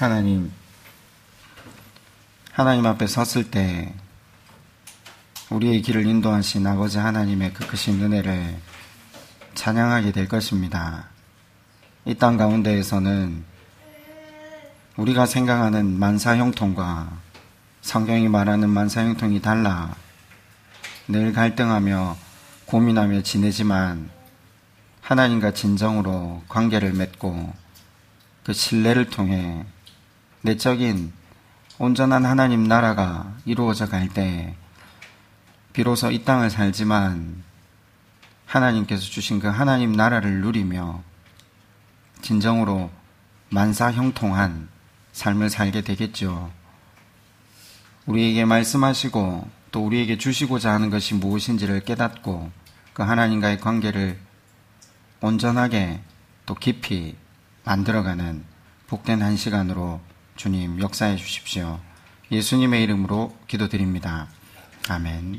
하나님 앞에 섰을 때 우리의 길을 인도하신 아버지 하나님의 그 크신 은혜를 찬양하게 될 것입니다. 이 땅 가운데에서는 우리가 생각하는 만사형통과 성경이 말하는 만사형통이 달라 늘 갈등하며 고민하며 지내지만 하나님과 진정으로 관계를 맺고 그 신뢰를 통해 내적인 온전한 하나님 나라가 이루어져 갈 때 비로소 이 땅을 살지만 하나님께서 주신 그 하나님 나라를 누리며 진정으로 만사형통한 삶을 살게 되겠죠. 우리에게 말씀하시고 또 우리에게 주시고자 하는 것이 무엇인지를 깨닫고 그 하나님과의 관계를 온전하게 또 깊이 만들어가는 복된 한 시간으로 주님 역사해 주십시오. 예수님의 이름으로 기도드립니다. 아멘.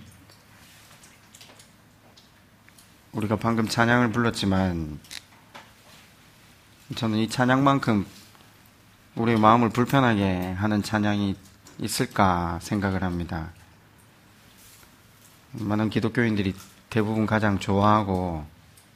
우리가 방금 찬양을 불렀지만 저는 이 찬양만큼 우리의 마음을 불편하게 하는 찬양이 있을까 생각을 합니다. 많은 기독교인들이 대부분 가장 좋아하고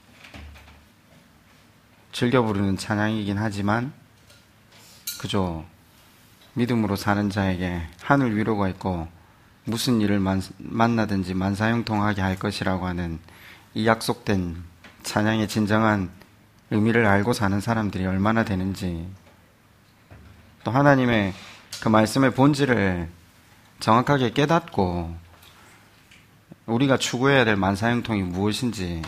즐겨 부르는 찬양이긴 하지만 그저 믿음으로 사는 자에게 하늘 위로가 있고 무슨 일을 만나든지 만사형통하게 할 것이라고 하는 이 약속된 찬양의 진정한 의미를 알고 사는 사람들이 얼마나 되는지, 또 하나님의 그 말씀의 본질을 정확하게 깨닫고 우리가 추구해야 될 만사형통이 무엇인지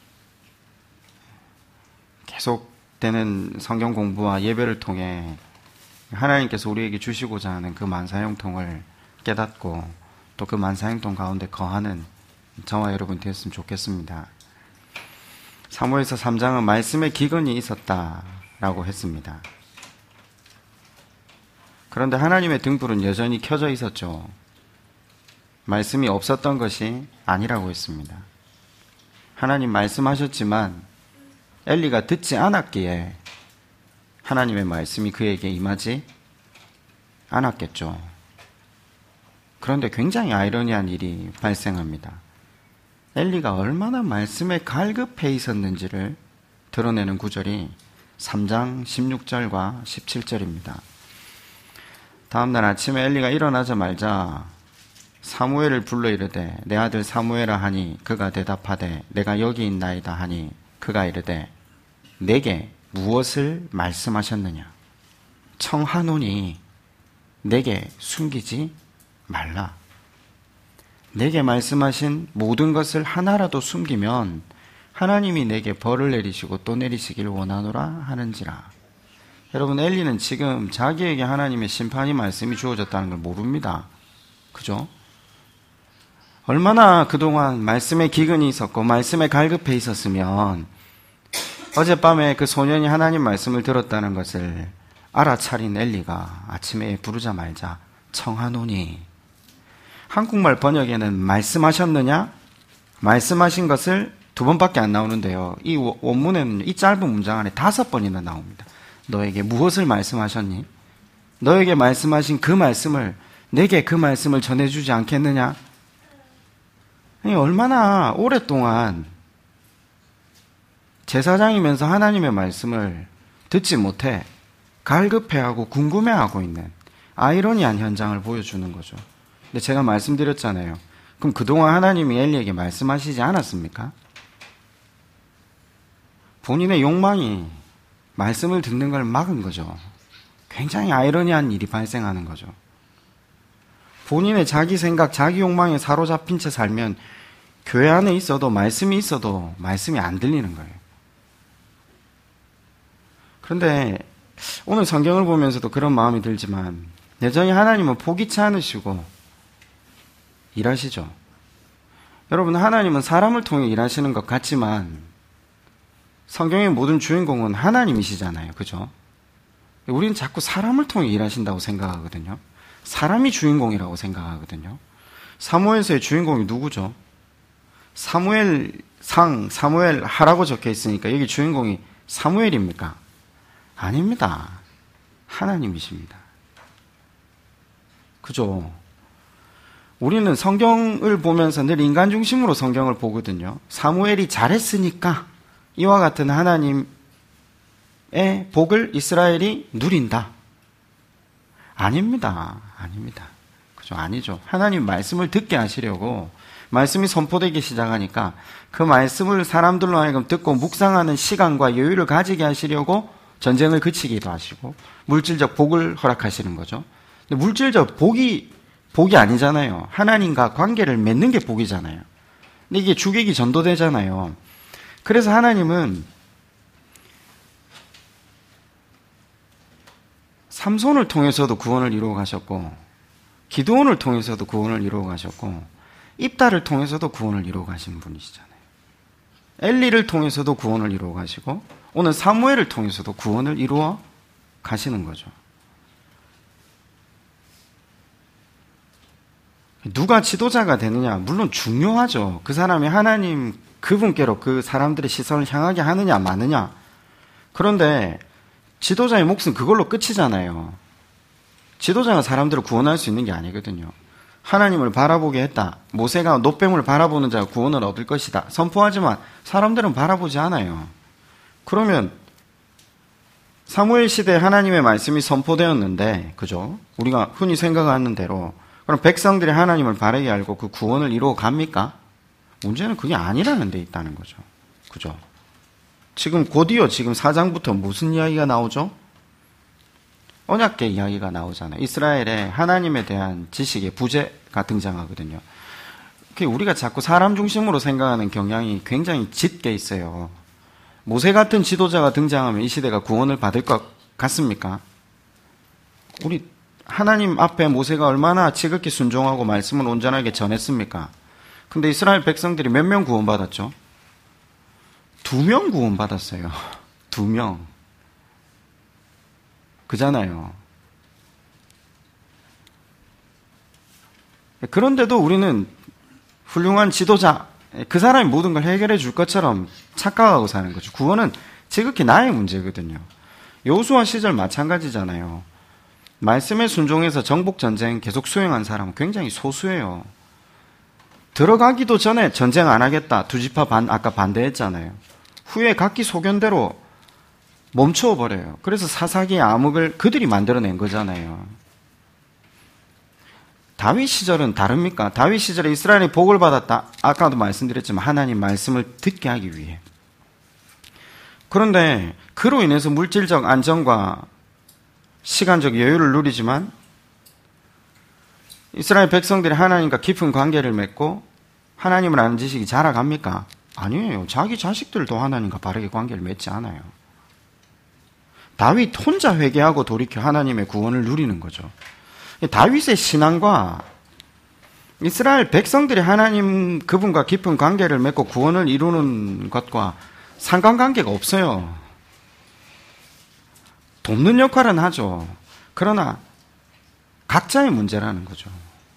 계속되는 성경 공부와 예배를 통해 하나님께서 우리에게 주시고자 하는 그 만사형통을 깨닫고 또 그 만사형통 가운데 거하는 저와 여러분 되었으면 좋겠습니다. 사무엘서 3장은 말씀의 기근이 있었다라고 했습니다. 그런데 하나님의 등불은 여전히 켜져 있었죠. 말씀이 없었던 것이 아니라고 했습니다. 하나님 말씀하셨지만 엘리가 듣지 않았기에 하나님의 말씀이 그에게 임하지 않았겠죠. 그런데 굉장히 아이러니한 일이 발생합니다. 엘리가 얼마나 말씀에 갈급해 있었는지를 드러내는 구절이 3장 16절과 17절입니다. 다음날 아침에 엘리가 일어나자마자 사무엘을 불러 이르되 내 아들 사무엘아 하니 그가 대답하되 내가 여기 있나이다 하니 그가 이르되 내게 무엇을 말씀하셨느냐 청하노니 내게 숨기지 말라. 내게 말씀하신 모든 것을 하나라도 숨기면 하나님이 내게 벌을 내리시고 또 내리시길 원하노라 하는지라. 여러분, 엘리는 지금 자기에게 하나님의 심판이 말씀이 주어졌다는 걸 모릅니다. 그죠? 얼마나 그동안 말씀에 기근이 있었고 말씀에 갈급해 있었으면 어젯밤에 그 소년이 하나님 말씀을 들었다는 것을 알아차린 엘리가 아침에 부르자마자 청하노니, 한국말 번역에는 말씀하셨느냐? 말씀하신 것을 2번밖에 안 나오는데요. 이 원문에는 이 짧은 문장 안에 5번이나 나옵니다. 너에게 무엇을 말씀하셨니? 너에게 말씀하신 그 말씀을, 내게 그 말씀을 전해주지 않겠느냐? 얼마나 오랫동안 제사장이면서 하나님의 말씀을 듣지 못해 갈급해하고 궁금해하고 있는 아이러니한 현장을 보여주는 거죠. 근데 제가 말씀드렸잖아요. 그럼 그동안 하나님이 엘리에게 말씀하시지 않았습니까? 본인의 욕망이 말씀을 듣는 걸 막은 거죠. 굉장히 아이러니한 일이 발생하는 거죠. 본인의 자기 생각, 자기 욕망에 사로잡힌 채 살면 교회 안에 있어도 말씀이 있어도 말씀이 안 들리는 거예요. 그런데 오늘 성경을 보면서도 그런 마음이 들지만 여전히 하나님은 포기치 않으시고 일하시죠. 여러분, 하나님은 사람을 통해 일하시는 것 같지만 성경의 모든 주인공은 하나님이시잖아요. 그죠? 우리는 자꾸 사람을 통해 일하신다고 생각하거든요. 사람이 주인공이라고 생각하거든요. 사무엘서의 주인공이 누구죠? 사무엘상, 사무엘하라고 적혀 있으니까 여기 주인공이 사무엘입니까? 아닙니다. 하나님이십니다. 그죠? 우리는 성경을 보면서 늘 인간 중심으로 성경을 보거든요. 사무엘이 잘했으니까 이와 같은 하나님의 복을 이스라엘이 누린다. 아닙니다. 아닙니다. 그죠? 아니죠. 하나님 말씀을 듣게 하시려고 말씀이 선포되기 시작하니까 그 말씀을 사람들로 하여금 듣고 묵상하는 시간과 여유를 가지게 하시려고 전쟁을 그치기도 하시고 물질적 복을 허락하시는 거죠. 근데 물질적 복이 아니잖아요. 하나님과 관계를 맺는 게 복이잖아요. 근데 이게 주객이 전도되잖아요. 그래서 하나님은 삼손을 통해서도 구원을 이루어 가셨고 기드온을 통해서도 구원을 이루어 가셨고 입다를 통해서도 구원을 이루어 가신 분이시잖아요. 엘리를 통해서도 구원을 이루어 가시고 오늘 사무엘을 통해서도 구원을 이루어 가시는 거죠. 누가 지도자가 되느냐 물론 중요하죠. 그 사람이 하나님 그분께로 그 사람들의 시선을 향하게 하느냐 마느냐. 그런데 지도자의 몫은 그걸로 끝이잖아요. 지도자가 사람들을 구원할 수 있는 게 아니거든요. 하나님을 바라보게 했다. 모세가 놋뱀을 바라보는 자가 구원을 얻을 것이다. 선포하지만 사람들은 바라보지 않아요. 그러면 사무엘 시대에 하나님의 말씀이 선포되었는데, 그죠? 우리가 흔히 생각하는 대로 그럼 백성들이 하나님을 바르게 알고 그 구원을 이루어 갑니까? 문제는 그게 아니라는 데 있다는 거죠. 그죠? 지금 곧이어 지금 4장부터 무슨 이야기가 나오죠? 언약궤 이야기가 나오잖아요. 이스라엘의 하나님에 대한 지식의 부재가 등장하거든요. 우리가 자꾸 사람 중심으로 생각하는 경향이 굉장히 짙게 있어요. 모세 같은 지도자가 등장하면 이 시대가 구원을 받을 것 같습니까? 우리 하나님 앞에 모세가 얼마나 지극히 순종하고 말씀을 온전하게 전했습니까? 근데 이스라엘 백성들이 몇 명 구원받았죠? 2명 구원받았어요. 2명. 그잖아요. 그런데도 우리는 훌륭한 지도자, 그 사람이 모든 걸 해결해 줄 것처럼 착각하고 사는 거죠. 구원은 지극히 나의 문제거든요. 여호수아 시절 마찬가지잖아요. 말씀에 순종해서 정복전쟁 계속 수행한 사람은 굉장히 소수예요. 들어가기도 전에 전쟁 안 하겠다. 두 지파 아까 반대했잖아요. 후에 각기 소견대로 멈춰버려요. 그래서 사사기의 암흑을 그들이 만들어낸 거잖아요. 다윗 시절은 다릅니까? 다윗 시절에 이스라엘이 복을 받았다. 아까도 말씀드렸지만 하나님 말씀을 듣게 하기 위해. 그런데 그로 인해서 물질적 안정과 시간적 여유를 누리지만 이스라엘 백성들이 하나님과 깊은 관계를 맺고 하나님을 아는 지식이 자라갑니까? 아니에요. 자기 자식들도 하나님과 바르게 관계를 맺지 않아요. 다윗 혼자 회개하고 돌이켜 하나님의 구원을 누리는 거죠. 다윗의 신앙과 이스라엘 백성들이 하나님 그분과 깊은 관계를 맺고 구원을 이루는 것과 상관관계가 없어요. 돕는 역할은 하죠. 그러나 각자의 문제라는 거죠.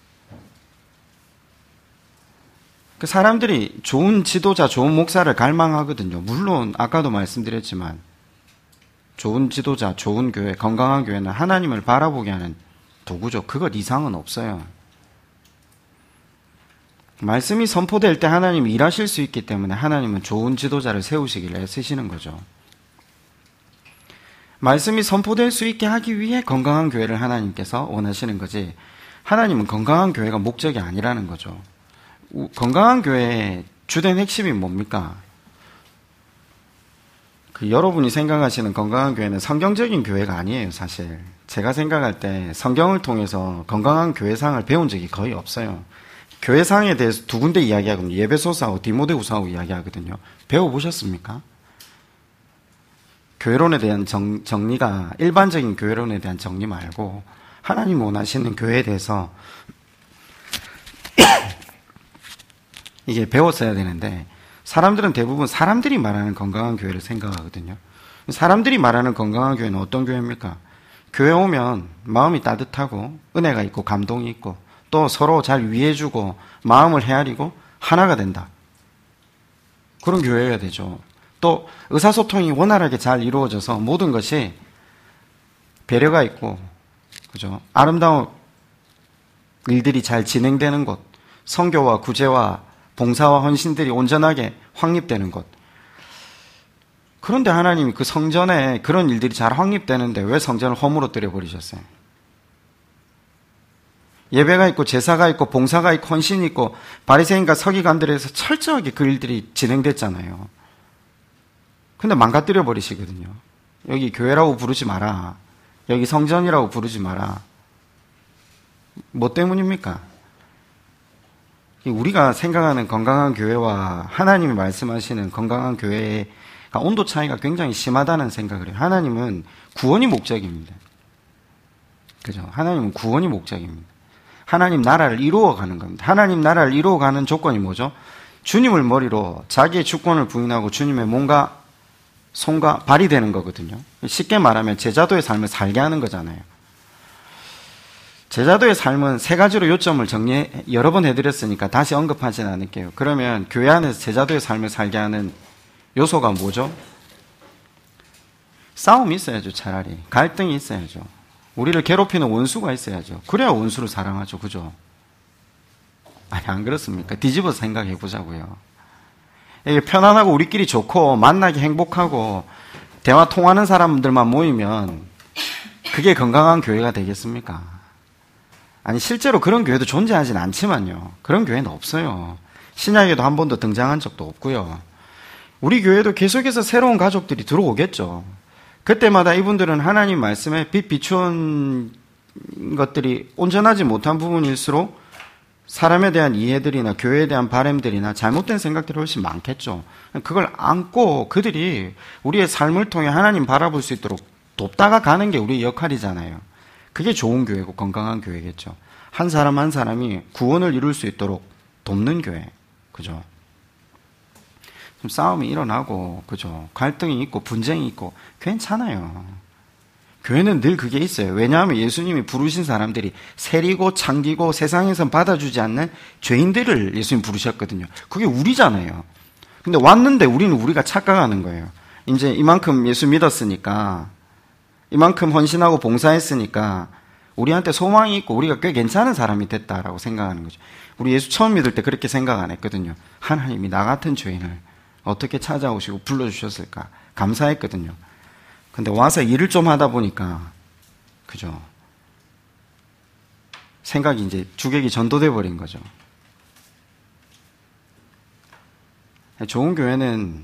그 사람들이 좋은 지도자, 좋은 목사를 갈망하거든요. 물론 아까도 말씀드렸지만 좋은 지도자, 좋은 교회, 건강한 교회는 하나님을 바라보게 하는 도구죠. 그것 이상은 없어요. 말씀이 선포될 때 하나님이 일하실 수 있기 때문에 하나님은 좋은 지도자를 세우시기를 애쓰시는 거죠. 말씀이 선포될 수 있게 하기 위해 건강한 교회를 하나님께서 원하시는 거지, 하나님은 건강한 교회가 목적이 아니라는 거죠. 건강한 교회의 주된 핵심이 뭡니까? 여러분이 생각하시는 건강한 교회는 성경적인 교회가 아니에요, 사실. 제가 생각할 때 성경을 통해서 건강한 교회상을 배운 적이 거의 없어요. 교회상에 대해서 두 군데 이야기하거든요. 예배소서하고 디모데후서하고 이야기하거든요. 배워보셨습니까? 교회론에 대한 정리가 일반적인 교회론에 대한 정리 말고 하나님 원하시는 교회에 대해서 이게 배웠어야 되는데, 사람들은 대부분 사람들이 말하는 건강한 교회를 생각하거든요. 사람들이 말하는 건강한 교회는 어떤 교회입니까? 교회 오면 마음이 따뜻하고 은혜가 있고 감동이 있고 또 서로 잘 위해주고 마음을 헤아리고 하나가 된다. 그런 교회여야 되죠. 또 의사소통이 원활하게 잘 이루어져서 모든 것이 배려가 있고, 그죠? 아름다운 일들이 잘 진행되는 곳, 선교와 구제와 봉사와 헌신들이 온전하게 확립되는 곳. 그런데 하나님이 그 성전에 그런 일들이 잘 확립되는데 왜 성전을 허물어뜨려 버리셨어요? 예배가 있고 제사가 있고 봉사가 있고 헌신이 있고 바리새인과 서기관들에서 철저하게 그 일들이 진행됐잖아요. 근데 망가뜨려 버리시거든요. 여기 교회라고 부르지 마라. 여기 성전이라고 부르지 마라. 뭐 때문입니까? 우리가 생각하는 건강한 교회와 하나님이 말씀하시는 건강한 교회의 온도 차이가 굉장히 심하다는 생각을 해요. 하나님은 구원이 목적입니다. 그죠? 하나님은 구원이 목적입니다. 하나님 나라를 이루어가는 겁니다. 하나님 나라를 이루어가는 조건이 뭐죠? 주님을 머리로 자기의 주권을 부인하고 주님의 몸과 손과 발이 되는 거거든요. 쉽게 말하면 제자도의 삶을 살게 하는 거잖아요. 제자도의 삶은 세 가지로 요점을 여러 번 해드렸으니까 다시 언급하지는 않을게요. 그러면 교회 안에서 제자도의 삶을 살게 하는 요소가 뭐죠? 싸움이 있어야죠, 차라리. 갈등이 있어야죠. 우리를 괴롭히는 원수가 있어야죠. 그래야 원수를 사랑하죠, 그죠? 아니, 안 그렇습니까? 뒤집어서 생각해 보자고요. 이게 편안하고 우리끼리 좋고 만나기 행복하고 대화 통하는 사람들만 모이면 그게 건강한 교회가 되겠습니까? 아니, 실제로 그런 교회도 존재하진 않지만요. 그런 교회는 없어요. 신약에도 한 번도 등장한 적도 없고요. 우리 교회도 계속해서 새로운 가족들이 들어오겠죠. 그때마다 이분들은 하나님 말씀에 빛 비추은 것들이 온전하지 못한 부분일수록 사람에 대한 이해들이나 교회에 대한 바램들이나 잘못된 생각들이 훨씬 많겠죠. 그걸 안고 그들이 우리의 삶을 통해 하나님 바라볼 수 있도록 돕다가 가는 게 우리의 역할이잖아요. 그게 좋은 교회고 건강한 교회겠죠. 한 사람 한 사람이 구원을 이룰 수 있도록 돕는 교회. 그죠? 좀 싸움이 일어나고, 그죠? 갈등이 있고, 분쟁이 있고, 괜찮아요. 교회는 늘 그게 있어요. 왜냐하면 예수님이 부르신 사람들이 세리고 창기고 세상에선 받아주지 않는 죄인들을 예수님 부르셨거든요. 그게 우리잖아요. 근데 왔는데 우리는 우리가 착각하는 거예요. 이제 이만큼 예수 믿었으니까, 이만큼 헌신하고 봉사했으니까, 우리한테 소망이 있고 우리가 꽤 괜찮은 사람이 됐다라고 생각하는 거죠. 우리 예수 처음 믿을 때 그렇게 생각 안 했거든요. 하나님이 나 같은 죄인을 어떻게 찾아오시고 불러주셨을까? 감사했거든요. 근데 와서 일을 좀 하다 보니까, 그죠? 생각이 이제 주객이 전도돼 버린 거죠. 좋은 교회는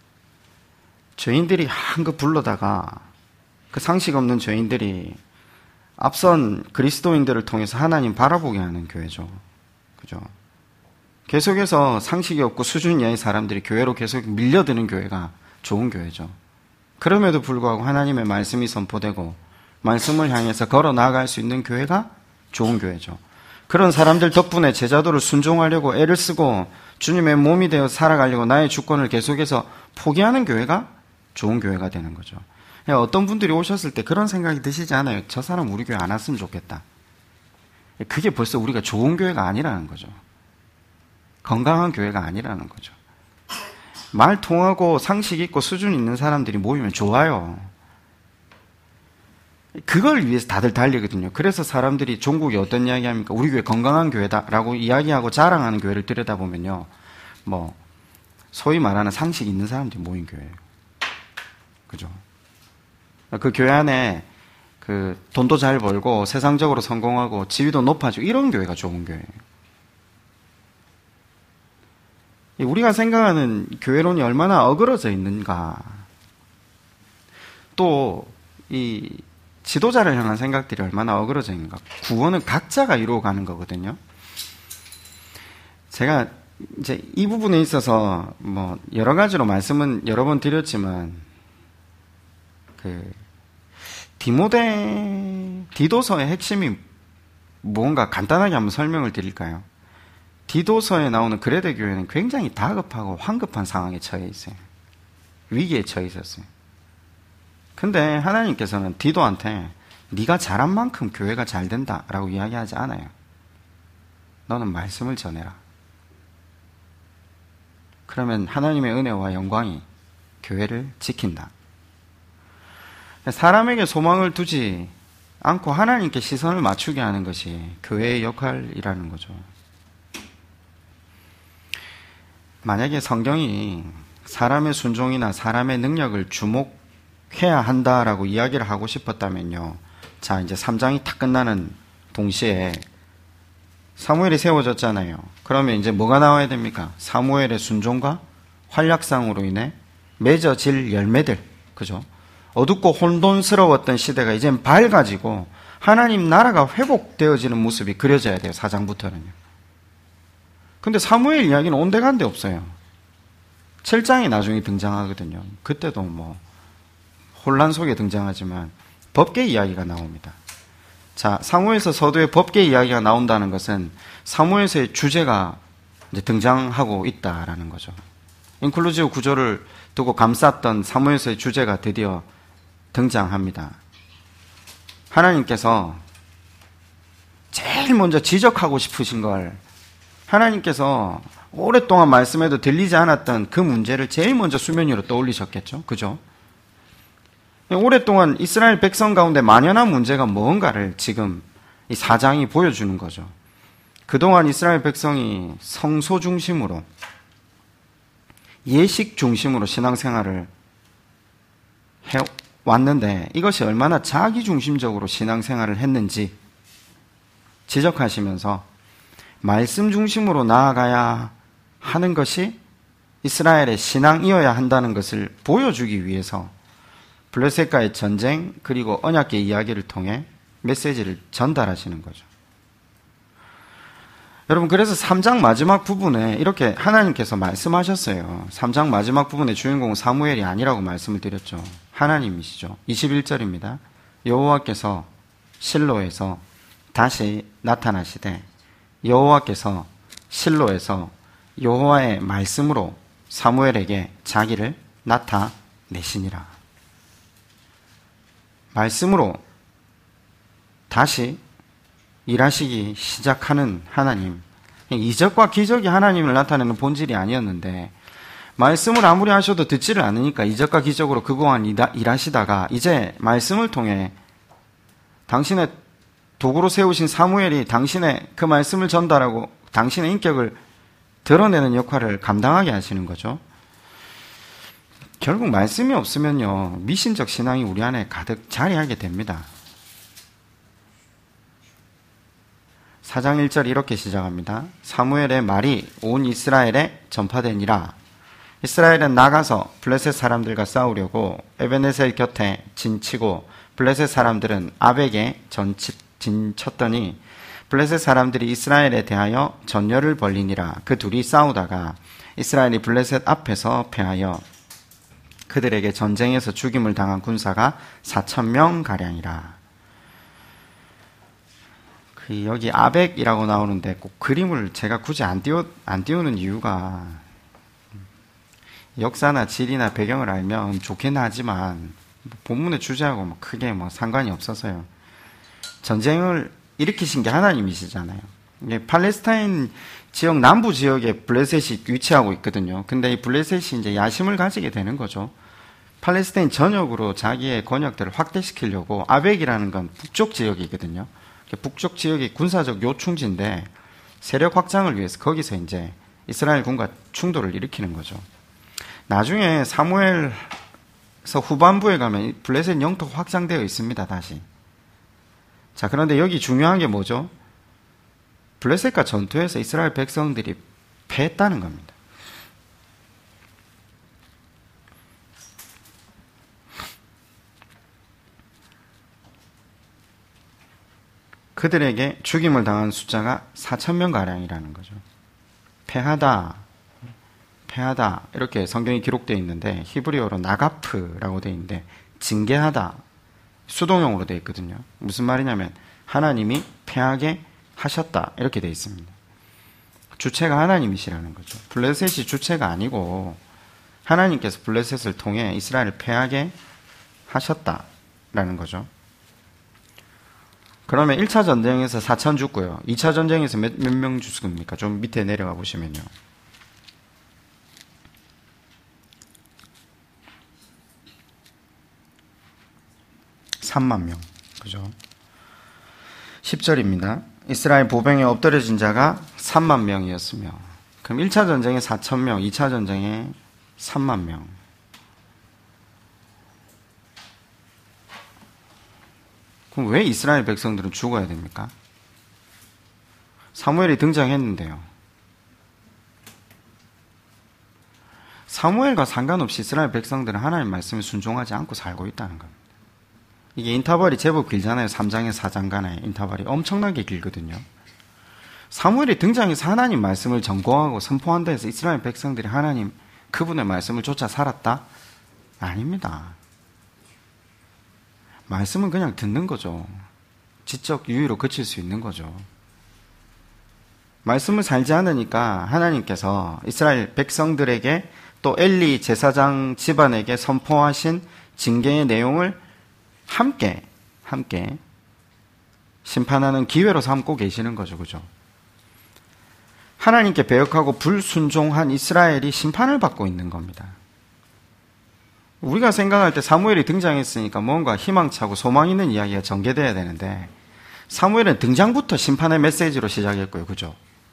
죄인들이 한껏 불러다가 그 상식 없는 죄인들이 앞선 그리스도인들을 통해서 하나님 바라보게 하는 교회죠. 그죠? 계속해서 상식이 없고 수준 이하의 사람들이 교회로 계속 밀려드는 교회가 좋은 교회죠. 그럼에도 불구하고 하나님의 말씀이 선포되고 말씀을 향해서 걸어 나아갈 수 있는 교회가 좋은 교회죠. 그런 사람들 덕분에 제자도를 순종하려고 애를 쓰고 주님의 몸이 되어 살아가려고 나의 주권을 계속해서 포기하는 교회가 좋은 교회가 되는 거죠. 어떤 분들이 오셨을 때 그런 생각이 드시지 않아요? 저 사람 우리 교회 안 왔으면 좋겠다. 그게 벌써 우리가 좋은 교회가 아니라는 거죠. 건강한 교회가 아니라는 거죠. 말 통하고 상식 있고 수준 있는 사람들이 모이면 좋아요. 그걸 위해서 다들 달리거든요. 그래서 사람들이 종국이 어떤 이야기 합니까? 우리 교회 건강한 교회다라고 이야기하고 자랑하는 교회를 들여다보면요. 소위 말하는 상식 있는 사람들이 모인 교회예요. 그죠? 그 교회 안에 돈도 잘 벌고 세상적으로 성공하고 지위도 높아지고 이런 교회가 좋은 교회예요. 우리가 생각하는 교회론이 얼마나 어그러져 있는가. 또 이 지도자를 향한 생각들이 얼마나 어그러져 있는가. 구원은 각자가 이루어가는 거거든요. 제가 이제 이 부분에 있어서 여러 가지로 말씀은 여러 번 드렸지만 디도서의 핵심이 뭔가 간단하게 한번 설명을 드릴까요? 디도서에 나오는 그레데 교회는 굉장히 다급하고 황급한 상황에 처해 있어요. 위기에 처해 있었어요. 근데 하나님께서는 디도한테 네가 잘한 만큼 교회가 잘 된다라고 이야기하지 않아요. 너는 말씀을 전해라. 그러면 하나님의 은혜와 영광이 교회를 지킨다. 사람에게 소망을 두지 않고 하나님께 시선을 맞추게 하는 것이 교회의 역할이라는 거죠. 만약에 성경이 사람의 순종이나 사람의 능력을 주목해야 한다라고 이야기를 하고 싶었다면요. 자, 이제 3장이 탁 끝나는 동시에 사무엘이 세워졌잖아요. 그러면 이제 뭐가 나와야 됩니까? 사무엘의 순종과 활약상으로 인해 맺어질 열매들. 그죠? 어둡고 혼돈스러웠던 시대가 이젠 밝아지고 하나님 나라가 회복되어지는 모습이 그려져야 돼요. 4장부터는요. 근데 사무엘 이야기는 온데간데 없어요. 7장이 나중에 등장하거든요. 그때도 뭐 혼란 속에 등장하지만 법계 이야기가 나옵니다. 자, 사무엘서 서두에 법계 이야기가 나온다는 것은 사무엘서의 주제가 이제 등장하고 있다라는 거죠. 인클루지브 구조를 두고 감쌌던 사무엘서의 주제가 드디어 등장합니다. 하나님께서 제일 먼저 지적하고 싶으신 걸 하나님께서 오랫동안 말씀해도 들리지 않았던 그 문제를 제일 먼저 수면 위로 떠올리셨겠죠. 그죠? 오랫동안 이스라엘 백성 가운데 만연한 문제가 뭔가를 지금 이 4장이 보여주는 거죠. 그동안 이스라엘 백성이 성소 중심으로 예식 중심으로 신앙생활을 해왔는데 이것이 얼마나 자기 중심적으로 신앙생활을 했는지 지적하시면서 말씀 중심으로 나아가야 하는 것이 이스라엘의 신앙이어야 한다는 것을 보여주기 위해서 블레셋과의 전쟁 그리고 언약궤 이야기를 통해 메시지를 전달하시는 거죠. 여러분, 그래서 3장 마지막 부분에 이렇게 하나님께서 말씀하셨어요. 3장 마지막 부분의 주인공은 사무엘이 아니라고 말씀을 드렸죠. 하나님이시죠. 21절입니다. 여호와께서 실로에서 다시 나타나시되 여호와께서 실로에서 여호와의 말씀으로 사무엘에게 자기를 나타내시니라. 말씀으로 다시 일하시기 시작하는 하나님. 이적과 기적이 하나님을 나타내는 본질이 아니었는데 말씀을 아무리 하셔도 듣지를 않으니까 이적과 기적으로 그동안 일하시다가 이제 말씀을 통해 당신의 도구로 세우신 사무엘이 당신의 그 말씀을 전달하고 당신의 인격을 드러내는 역할을 감당하게 하시는 거죠. 결국 말씀이 없으면요, 미신적 신앙이 우리 안에 가득 자리하게 됩니다. 4장 1절 이렇게 시작합니다. 사무엘의 말이 온 이스라엘에 전파되니라. 이스라엘은 나가서 블레셋 사람들과 싸우려고 에베네셀 곁에 진치고 블레셋 사람들은 아벡에 진쳤더니 블레셋 사람들이 이스라엘에 대하여 전열을 벌리니라. 그 둘이 싸우다가 이스라엘이 블레셋 앞에서 패하여 그들에게 전쟁에서 죽임을 당한 군사가 4,000명 가량이라. 여기 아벡이라고 나오는데 꼭 그림을 제가 굳이 안 띄우는 이유가 역사나 지리나 배경을 알면 좋긴 하지만 본문의 주제하고 크게 상관이 없어서요. 전쟁을 일으키신 게 하나님이시잖아요. 팔레스타인 지역 남부 지역에 블레셋이 위치하고 있거든요. 근데 이 블레셋이 이제 야심을 가지게 되는 거죠. 팔레스타인 전역으로 자기의 권역들을 확대시키려고 아벡이라는 건 북쪽 지역이거든요. 북쪽 지역이 군사적 요충지인데 세력 확장을 위해서 거기서 이제 이스라엘 군과 충돌을 일으키는 거죠. 나중에 사무엘서 후반부에 가면 블레셋 영토가 확장되어 있습니다. 다시. 자, 그런데 여기 중요한 게 뭐죠? 블레셋과 전투에서 이스라엘 백성들이 패했다는 겁니다. 그들에게 죽임을 당한 숫자가 4,000명가량이라는 거죠. 패하다 이렇게 성경이 기록되어 있는데 히브리어로 나가프라고 되어 있는데 징계하다 수동형으로 되어 있거든요. 무슨 말이냐면 하나님이 패하게 하셨다 이렇게 되어 있습니다. 주체가 하나님이시라는 거죠. 블레셋이 주체가 아니고 하나님께서 블레셋을 통해 이스라엘을 패하게 하셨다라는 거죠. 그러면 1차 전쟁에서 4,000 죽고요. 2차 전쟁에서 몇 명 죽습니까? 좀 밑에 내려가 보시면요. 3만 명. 그죠? 10절입니다. 이스라엘 보병에 엎드려진 자가 3만 명이었으며, 그럼 1차 전쟁에 4천 명, 2차 전쟁에 3만 명. 그럼 왜 이스라엘 백성들은 죽어야 됩니까? 사무엘이 등장했는데요. 사무엘과 상관없이 이스라엘 백성들은 하나님 말씀에 순종하지 않고 살고 있다는 겁니다. 이게 인터벌이 제법 길잖아요. 3장에 4장 간의 인터벌이 엄청나게 길거든요. 사무엘이 등장해서 하나님 말씀을 전공하고 선포한다 해서 이스라엘 백성들이 하나님 그분의 말씀을 쫓아 살았다? 아닙니다. 말씀은 그냥 듣는 거죠. 지적 유의로 그칠 수 있는 거죠. 말씀을 살지 않으니까 하나님께서 이스라엘 백성들에게 또 엘리 제사장 집안에게 선포하신 징계의 내용을 함께 심판하는 기회로 삼고 계시는 거죠. 그죠? 하나님께 배역하고 불순종한 이스라엘이 심판을 받고 있는 겁니다. 우리가 생각할 때 사무엘이 등장했으니까 뭔가 희망차고 소망 있는 이야기가 전개돼야 되는데 사무엘은 등장부터 심판의 메시지로 시작했고요. 그죠?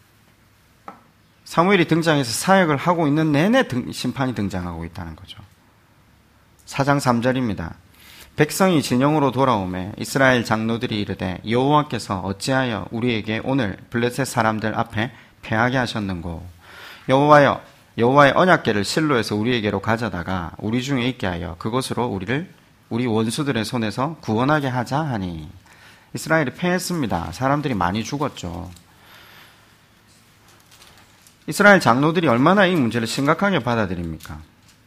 사무엘이 등장해서 사역을 하고 있는 내내 심판이 등장하고 있다는 거죠. 4장 3절입니다. 백성이 진영으로 돌아오매 이스라엘 장로들이 이르되 여호와께서 어찌하여 우리에게 오늘 블레셋 사람들 앞에 패하게 하셨는고 여호와의 언약궤를 실로에서 우리에게로 가져다가 우리 중에 있게 하여 그것으로 우리 원수들의 손에서 구원하게 하자 하니. 이스라엘이 패했습니다. 사람들이 많이 죽었죠. 이스라엘 장로들이 얼마나 이 문제를 심각하게 받아들입니까?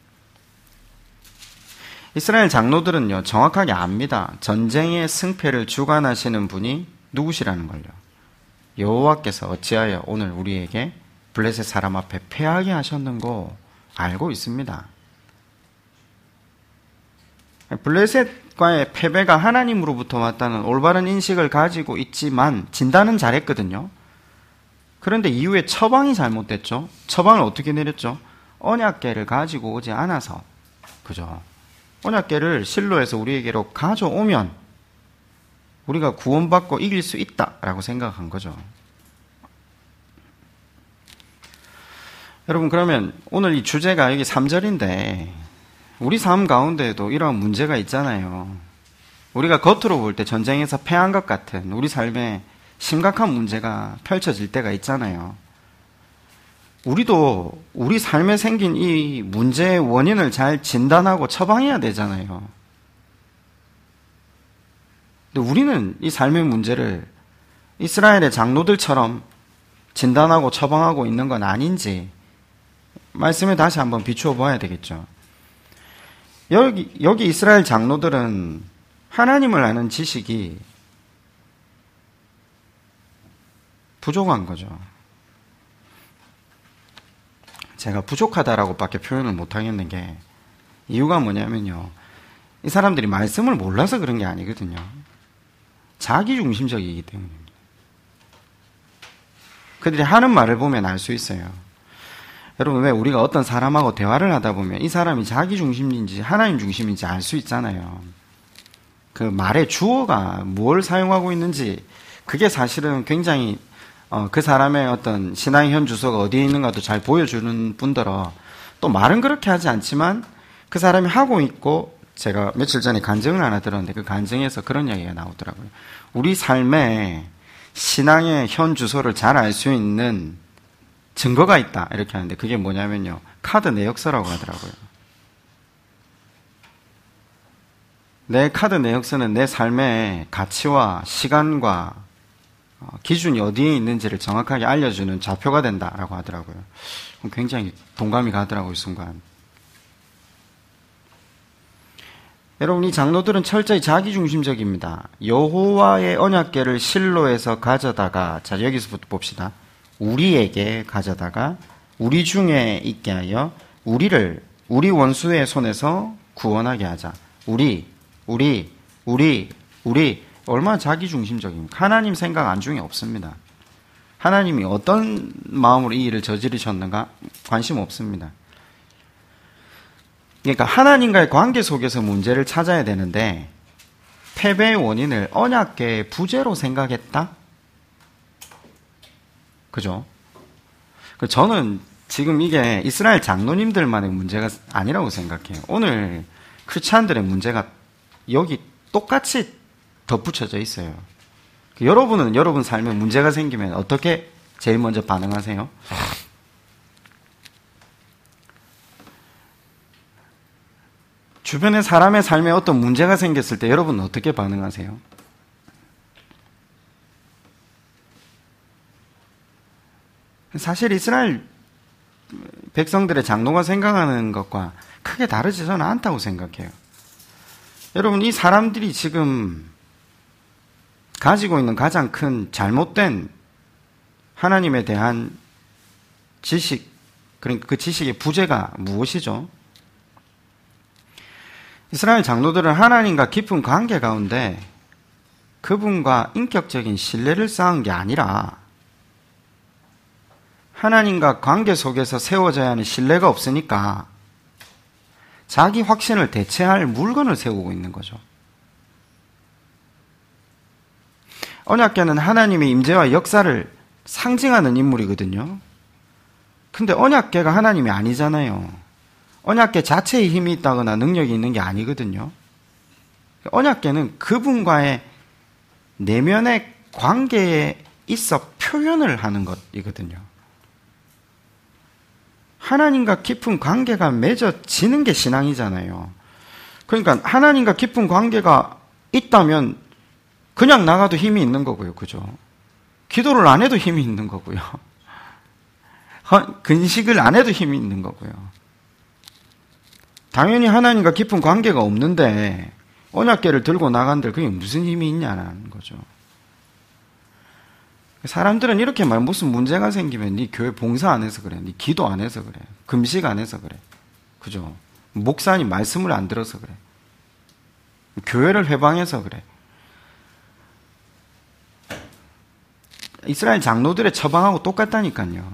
이스라엘 장로들은요, 정확하게 압니다. 전쟁의 승패를 주관하시는 분이 누구시라는 걸요. 여호와께서 어찌하여 오늘 우리에게 블레셋 사람 앞에 패하게 하셨는고 알고 있습니다. 블레셋과의 패배가 하나님으로부터 왔다는 올바른 인식을 가지고 있지만 진단은 잘했거든요. 그런데 이후에 처방이 잘못됐죠. 처방을 어떻게 내렸죠? 언약궤를 가지고 오지 않아서. 그죠? 언약궤를 실로에서 우리에게로 가져오면 우리가 구원받고 이길 수 있다라고 생각한 거죠. 여러분, 그러면 오늘 이 주제가 여기 3절인데 우리 삶 가운데에도 이런 문제가 있잖아요. 우리가 겉으로 볼 때 전쟁에서 패한 것 같은 우리 삶에 심각한 문제가 펼쳐질 때가 있잖아요. 우리도 우리 삶에 생긴 이 문제의 원인을 잘 진단하고 처방해야 되잖아요. 근데 우리는 이 삶의 문제를 이스라엘의 장로들처럼 진단하고 처방하고 있는 건 아닌지 말씀에 다시 한번 비추어 봐야 되겠죠. 여기 이스라엘 장로들은 하나님을 아는 지식이 부족한 거죠. 제가 부족하다라고밖에 표현을 못하겠는 게 이유가 뭐냐면요. 이 사람들이 말씀을 몰라서 그런 게 아니거든요. 자기중심적이기 때문입니다. 그들이 하는 말을 보면 알 수 있어요. 여러분, 왜 우리가 어떤 사람하고 대화를 하다 보면 이 사람이 자기중심인지 하나님 중심인지 알 수 있잖아요. 그 말의 주어가 뭘 사용하고 있는지 그게 사실은 굉장히 그 사람의 어떤 신앙의 현 주소가 어디에 있는가도 잘 보여주는 뿐더러 또 말은 그렇게 하지 않지만 그 사람이 하고 있고, 제가 며칠 전에 간증을 하나 들었는데 그 간증에서 그런 이야기가 나오더라고요. 우리 삶의 신앙의 현 주소를 잘 알 수 있는 증거가 있다 이렇게 하는데 그게 뭐냐면요, 카드 내역서라고 하더라고요. 내 카드 내역서는 내 삶의 가치와 시간과 기준이 어디에 있는지를 정확하게 알려주는 좌표가 된다라고 하더라고요. 굉장히 동감이 가더라고요, 이 순간. 여러분, 이 장로들은 철저히 자기중심적입니다. 여호와의 언약궤를 실로에서 가져다가, 자 여기서부터 봅시다. 우리에게 가져다가 우리 중에 있게 하여 우리 원수의 손에서 구원하게 하자. 우리 얼마나 자기중심적입니까? 하나님 생각 안중에 없습니다. 하나님이 어떤 마음으로 이 일을 저지르셨는가 관심 없습니다. 그러니까 하나님과의 관계 속에서 문제를 찾아야 되는데 패배의 원인을 언약궤의 부재로 생각했다? 그죠? 저는 지금 이게 이스라엘 장로님들만의 문제가 아니라고 생각해요. 오늘 크리스찬들의 문제가 여기 똑같이 덧붙여져 있어요. 여러분은 여러분 삶에 문제가 생기면 어떻게 제일 먼저 반응하세요? 주변의 사람의 삶에 어떤 문제가 생겼을 때 여러분은 어떻게 반응하세요? 사실 이스라엘 백성들의 장로가 생각하는 것과 크게 다르지 저는 않다고 생각해요. 여러분, 이 사람들이 지금 가지고 있는 가장 큰 잘못된 하나님에 대한 지식, 그러니까 그 지식의 부재가 무엇이죠? 이스라엘 장로들은 하나님과 깊은 관계 가운데 그분과 인격적인 신뢰를 쌓은 게 아니라 하나님과 관계 속에서 세워져야 하는 신뢰가 없으니까 자기 확신을 대체할 물건을 세우고 있는 거죠. 언약궤는 하나님의 임재와 역사를 상징하는 인물이거든요. 근데 언약궤가 하나님이 아니잖아요. 언약궤 자체에 힘이 있다거나 능력이 있는 게 아니거든요. 언약궤는 그분과의 내면의 관계에 있어 표현을 하는 것이거든요. 하나님과 깊은 관계가 맺어지는 게 신앙이잖아요. 그러니까 하나님과 깊은 관계가 있다면 그냥 나가도 힘이 있는 거고요. 그죠? 기도를 안 해도 힘이 있는 거고요. 근식을 안 해도 힘이 있는 거고요. 당연히 하나님과 깊은 관계가 없는데 언약궤를 들고 나간들 그게 무슨 힘이 있냐는 거죠. 사람들은 이렇게 말, 무슨 문제가 생기면 네 교회 봉사 안 해서 그래, 네 기도 안 해서 그래, 금식 안 해서 그래, 그죠? 목사님 말씀을 안 들어서 그래, 교회를 회방해서 그래. 이스라엘 장로들의 처방하고 똑같다니까요.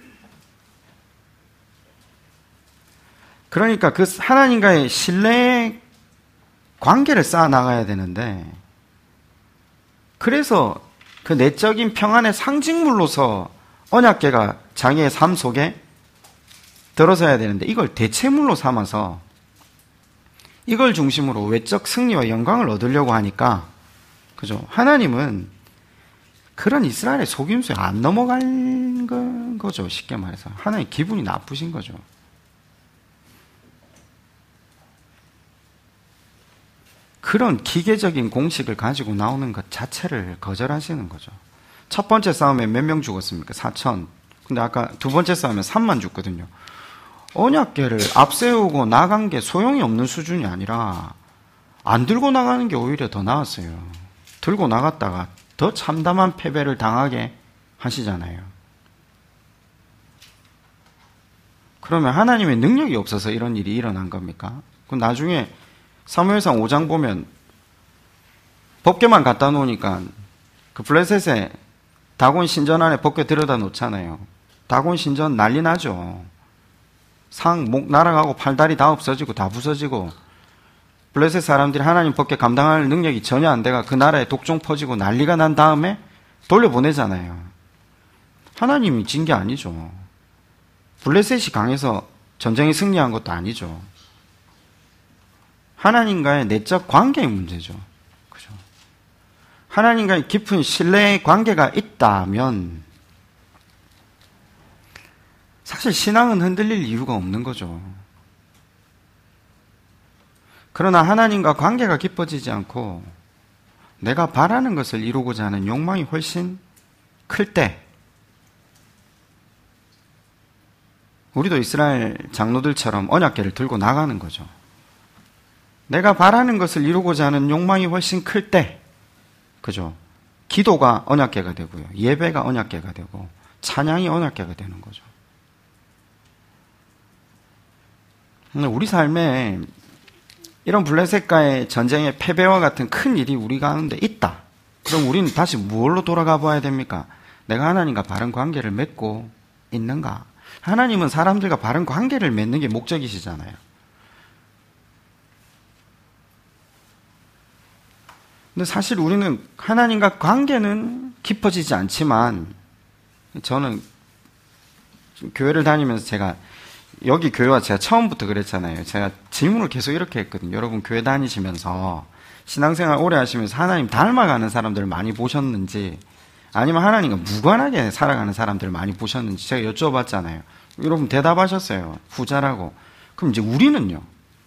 그러니까 그 하나님과의 신뢰의 관계를 쌓아 나가야 되는데, 그래서 그 내적인 평안의 상징물로서 언약궤가 자기의 삶 속에 들어서야 되는데 이걸 대체물로 삼아서 이걸 중심으로 외적 승리와 영광을 얻으려고 하니까, 그죠? 하나님은 그런 이스라엘의 속임수에 안 넘어간 거죠. 쉽게 말해서 하나님 기분이 나쁘신 거죠. 그런 기계적인 공식을 가지고 나오는 것 자체를 거절하시는 거죠. 첫 번째 싸움에 몇 명 죽었습니까? 4천. 근데 아까 두 번째 싸움에 3만 죽거든요. 언약궤를 앞세우고 나간 게 소용이 없는 수준이 아니라 안 들고 나가는 게 오히려 더 나았어요. 들고 나갔다가 더 참담한 패배를 당하게 하시잖아요. 그러면 하나님의 능력이 없어서 이런 일이 일어난 겁니까? 그럼 나중에 사무엘상 5장 보면 법궤만 갖다 놓으니까 그 블레셋에 다곤 신전 안에 법궤 들여다 놓잖아요. 다곤 신전 난리 나죠. 목 날아가고 팔다리 다 없어지고 다 부서지고 블레셋 사람들이 하나님 법궤 감당할 능력이 전혀 안 돼가 그 나라에 독종 퍼지고 난리가 난 다음에 돌려보내잖아요. 하나님이 진 게 아니죠. 블레셋이 강해서 전쟁에 승리한 것도 아니죠. 하나님과의 내적 관계의 문제죠. 그죠? 하나님과의 깊은 신뢰의 관계가 있다면 사실 신앙은 흔들릴 이유가 없는 거죠. 그러나 하나님과 관계가 깊어지지 않고 내가 바라는 것을 이루고자 하는 욕망이 훨씬 클 때, 우리도 이스라엘 장로들처럼 언약궤를 들고 나가는 거죠. 내가 바라는 것을 이루고자 하는 욕망이 훨씬 클 때, 그죠? 기도가 언약궤가 되고요. 예배가 언약궤가 되고, 찬양이 언약궤가 되는 거죠. 우리 삶에 이런 블레셋과의 전쟁의 패배와 같은 큰 일이 우리가 하는데 있다. 그럼 우리는 다시 무엇로 돌아가 봐야 됩니까? 내가 하나님과 바른 관계를 맺고 있는가? 하나님은 사람들과 바른 관계를 맺는 게 목적이시잖아요. 근데 사실 우리는 하나님과 관계는 깊어지지 않지만, 저는 교회를 다니면서 제가, 여기 교회와 제가 처음부터 그랬잖아요. 제가 질문을 계속 이렇게 했거든요. 여러분 교회 다니시면서 신앙생활 오래 하시면서 하나님 닮아가는 사람들을 많이 보셨는지, 아니면 하나님과 무관하게 살아가는 사람들을 많이 보셨는지 제가 여쭤봤잖아요. 여러분 대답하셨어요. 후자라고. 그럼 이제 우리는요?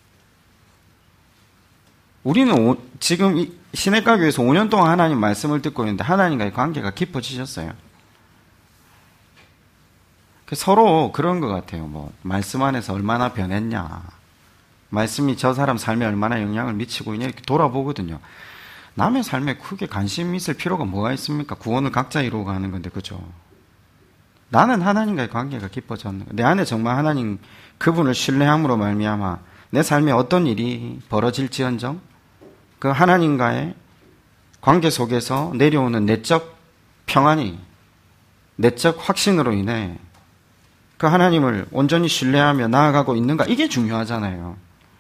우리는 지금 시내가 교회에서 5년 동안 하나님 말씀을 듣고 있는데 하나님과의 관계가 깊어지셨어요? 서로 그런 것 같아요. 뭐 말씀 안에서 얼마나 변했냐, 말씀이 저 사람 삶에 얼마나 영향을 미치고 있냐, 이렇게 돌아보거든요. 남의 삶에 크게 관심 있을 필요가 뭐가 있습니까? 구원을 각자 이루어 가는 건데, 그죠? 나는 하나님과의 관계가 깊어졌는 거예요. 내 안에 정말 하나님 그분을 신뢰함으로 말미암아 내 삶에 어떤 일이 벌어질지언정 그 하나님과의 관계 속에서 내려오는 내적 평안이, 내적 확신으로 인해 그 하나님을 온전히 신뢰하며 나아가고 있는가, 이게 중요하잖아요.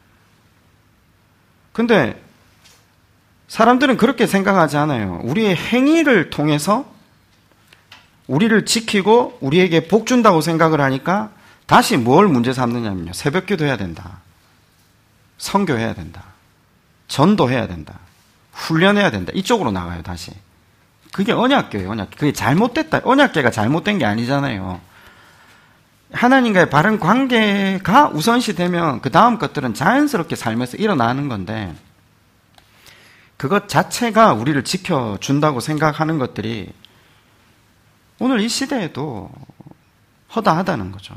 근데 사람들은 그렇게 생각하지 않아요. 우리의 행위를 통해서 우리를 지키고 우리에게 복 준다고 생각을 하니까 다시 뭘 문제 삼느냐면요, 새벽기도 해야 된다, 선교해야 된다, 전도해야 된다, 훈련해야 된다, 이쪽으로 나가요. 다시. 그게 언약궤예요. 언약궤. 그게 잘못됐다. 언약궤가 잘못된 게 아니잖아요. 하나님과의 바른 관계가 우선시 되면 그 다음 것들은 자연스럽게 삶에서 일어나는 건데, 그것 자체가 우리를 지켜준다고 생각하는 것들이 오늘 이 시대에도 허다하다는 거죠.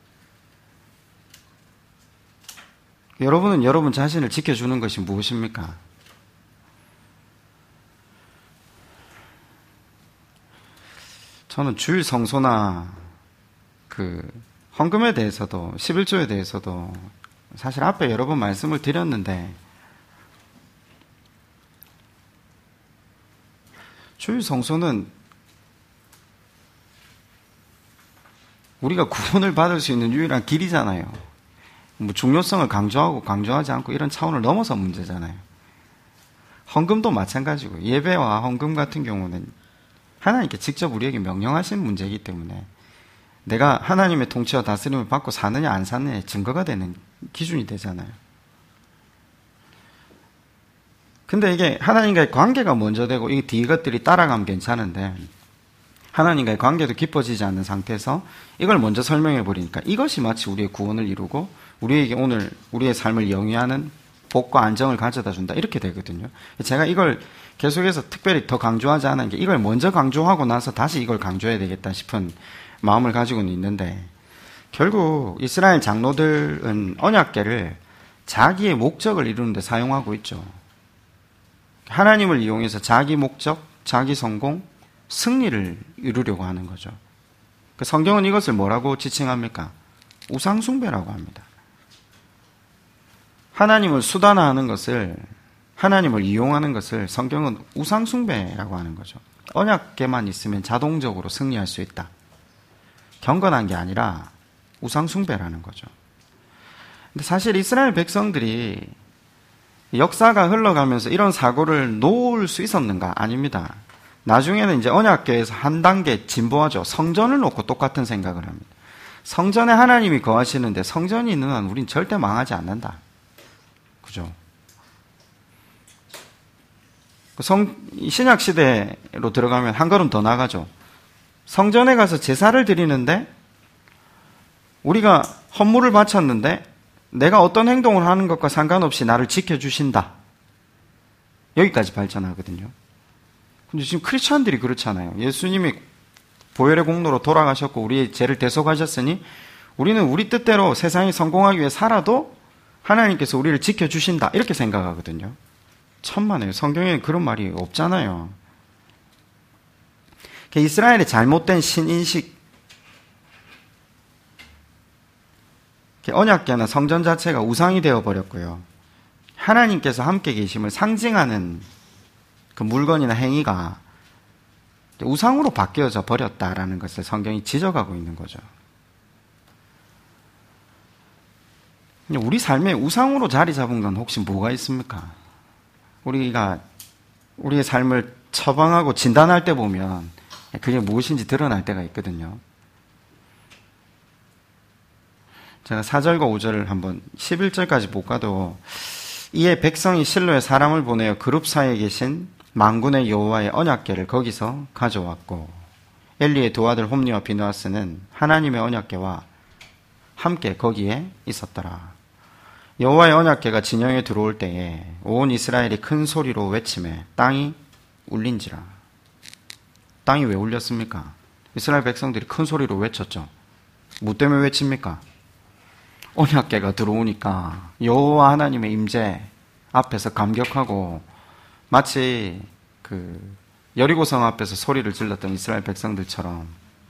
여러분은 여러분 자신을 지켜주는 것이 무엇입니까? 저는 주일 성소나 헌금에 대해서도 11조에 대해서도 사실 앞에 여러 번 말씀을 드렸는데, 주일 성소는 우리가 구원을 받을 수 있는 유일한 길이잖아요. 뭐 중요성을 강조하고 강조하지 않고 이런 차원을 넘어서 문제잖아요. 헌금도 마찬가지고, 예배와 헌금 같은 경우는 하나님께 직접 우리에게 명령하신 문제이기 때문에 내가 하나님의 통치와 다스림을 받고 사느냐 안 사느냐의 증거가 되는 기준이 되잖아요. 근데 이게 하나님과의 관계가 먼저 되고 이 뒤 것들이 따라가면 괜찮은데, 하나님과의 관계도 깊어지지 않는 상태에서 이걸 먼저 설명해 버리니까 이것이 마치 우리의 구원을 이루고 우리에게 오늘 우리의 삶을 영위하는 복과 안정을 가져다 준다, 이렇게 되거든요. 제가 이걸 계속해서 특별히 더 강조하지 않은 게, 이걸 먼저 강조하고 나서 다시 이걸 강조해야 되겠다 싶은 마음을 가지고는 있는데, 결국 이스라엘 장로들은 언약궤를 자기의 목적을 이루는 데 사용하고 있죠. 하나님을 이용해서 자기 목적, 자기 성공, 승리를 이루려고 하는 거죠. 성경은 이것을 뭐라고 지칭합니까? 우상숭배라고 합니다. 하나님을 수단화하는 것을, 하나님을 이용하는 것을 성경은 우상숭배라고 하는 거죠. 언약궤만 있으면 자동적으로 승리할 수 있다. 경건한 게 아니라 우상숭배라는 거죠. 근데 사실 이스라엘 백성들이 역사가 흘러가면서 이런 사고를 놓을 수 있었는가? 아닙니다. 나중에는 이제 언약궤에서 한 단계 진보하죠. 성전을 놓고 똑같은 생각을 합니다. 성전에 하나님이 거하시는데 성전이 있는 한 우린 절대 망하지 않는다. 그죠? 신약 시대로 들어가면 한 걸음 더 나가죠. 성전에 가서 제사를 드리는데, 우리가 헌물을 바쳤는데 내가 어떤 행동을 하는 것과 상관없이 나를 지켜주신다, 여기까지 발전하거든요. 근데 지금 크리스찬들이 그렇잖아요. 예수님이 보혈의 공로로 돌아가셨고 우리의 죄를 대속하셨으니 우리는 우리 뜻대로 세상이 성공하기 위해 살아도 하나님께서 우리를 지켜주신다, 이렇게 생각하거든요. 천만에요. 성경에는 그런 말이 없잖아요. 이스라엘의 잘못된 신인식, 언약궤나 성전 자체가 우상이 되어버렸고요. 하나님께서 함께 계심을 상징하는 그 물건이나 행위가 우상으로 바뀌어져 버렸다라는 것을 성경이 지적하고 있는 거죠. 우리 삶에 우상으로 자리 잡은 건 혹시 뭐가 있습니까? 우리가 우리의 삶을 처방하고 진단할 때 보면 그게 무엇인지 드러날 때가 있거든요. 제가 4절과 5절을 한번 11절까지 못 가도 이에 백성이 실로에 사람을 보내어 그룹 사이에 계신 만군의 여호와의 언약궤를 거기서 가져왔고 엘리의 두 아들 홈리와 비누아스는 하나님의 언약궤와 함께 거기에 있었더라. 여호와의 언약궤가 진영에 들어올 때에 온 이스라엘이 큰 소리로 외치매 땅이 울린지라. 땅이 왜 울렸습니까? 이스라엘 백성들이 큰 소리로 외쳤죠. 뭐 때문에 외칩니까? 언약궤가 들어오니까 여호와 하나님의 임재 앞에서 감격하고 마치 그 여리고성 앞에서 소리를 질렀던 이스라엘 백성들처럼